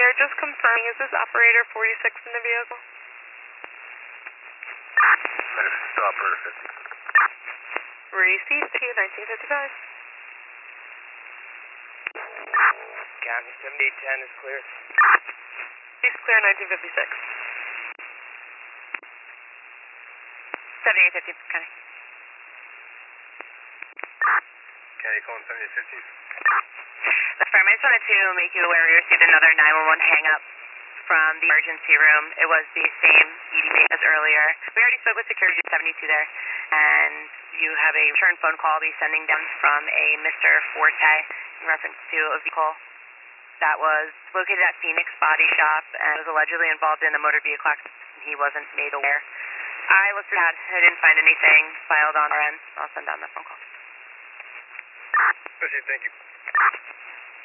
there. Just confirming, is this operator 46 in the vehicle? It's operator 50. Receipt, 1955. County 7810 is clear. He's clear, 1956. 7850, County. County calling 7850. Affirm. I just wanted to make you aware we received another 911 hang-up from the emergency room. It was the same EDB as earlier. We already spoke with security at 72 there, and you have a return phone call I'll be sending down from a Mr. Forte in reference to a vehicle that was located at Phoenix Body Shop and was allegedly involved in a motor vehicle accident. He wasn't made aware. I looked at that. I didn't find anything filed on our end. I'll send down that phone call. Proceed, thank you.